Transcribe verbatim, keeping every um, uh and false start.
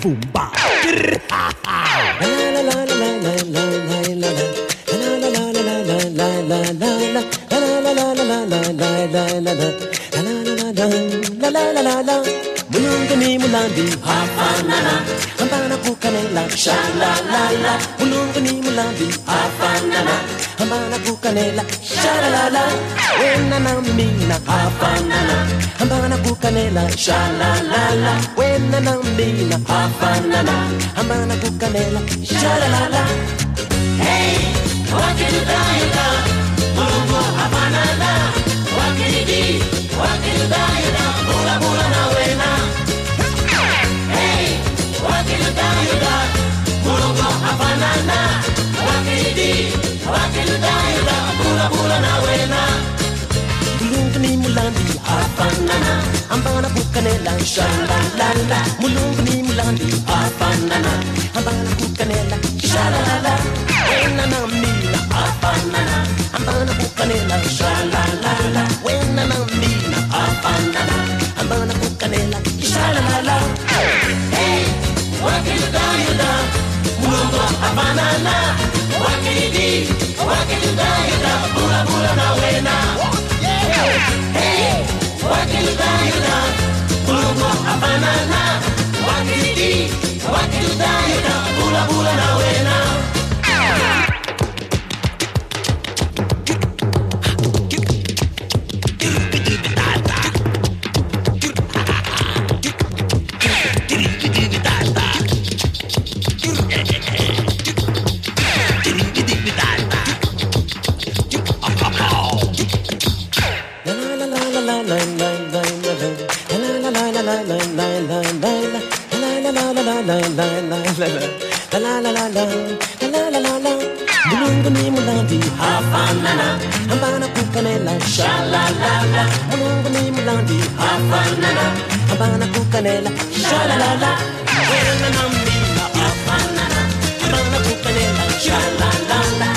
boom ba. La la la la la la la la la. La la la la la la la la la la. La la la la la la la la la la. La la la la la. Mulungu ni mulambi hafanana, ambana kukanela sha la la la. Mulungu ni mulambi hafanana, ambana kukanela sha la la la. Wena na mina hafanana, ambana kukanela sha la la la. Wena na mina hafanana, ambana kukanela sha la la la. Hey, wakidudayuda, mulungu hafanana, wakididi, wakidudayuda, mula mula na wena. Hey, wakidudayuda, mulungu hafanana, wakididi, wakidudayuda, mula mula na wena. Mulungu ni mulambi hafanana, ambana kukanela sha la la la. Mulungu ni mulambi hafanana, ambana kukanela sha la la la. Wena na mina hafanana, ambana kukanela sha la la la. Wena na mina hafanana, ambana kukanela sha la la la. Hey, wakidudayuda, mulungu hafanana, wakididi, wakidudayuda, mula mula na wena. Hey, wakidudayuda, mulungu hafanana, wakididi, wakidudayuda, mula mula na wena. Mulungu ni mulambi hafanana, ambana kukanela sha la la la. Mulungu ni mulambi hafanana, ambana kukanela sha la la la. Wena na mina hafanana, ambana kukanela sha la la la.